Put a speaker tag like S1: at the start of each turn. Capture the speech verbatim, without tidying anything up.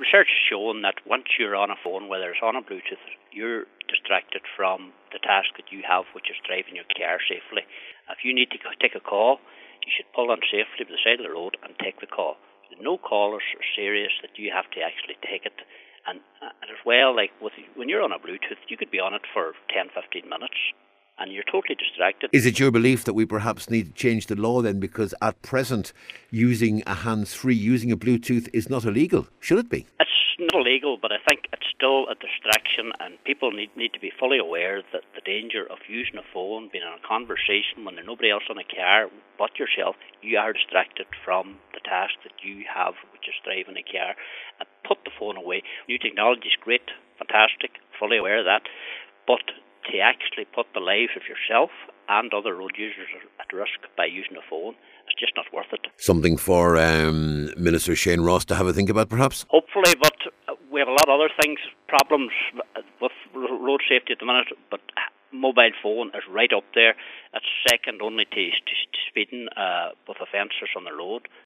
S1: research is showing that once you're on a phone, whether it's on a Bluetooth, you're distracted from the task that you have, which is driving your car safely. If you need to take a call, you should pull on safely to the side of the road and take the call. No call is serious that you have to actually take it. And, and as well, like with, when you're on a Bluetooth, you could be on it for ten, fifteen minutes. And you're totally distracted.
S2: Is it your belief that we perhaps need to change the law then? Because at present, using a hands-free, using a Bluetooth is not illegal. Should it be?
S1: It's not illegal, but I think it's still a distraction, and people need, need to be fully aware that the danger of using a phone, being in a conversation when there's nobody else in a car but yourself, you are distracted from the task that you have, which is driving a car. And put the phone away. New technology is great, fantastic, fully aware of that, but to actually put the lives of yourself and other road users at risk by using a phone, it's just not worth it.
S2: Something for um, Minister Shane Ross to have a think about, perhaps?
S1: Hopefully, but we have a lot of other things, problems with road safety at the minute, but mobile phone is right up there. It's second only to, to speeding uh, with offences on the road.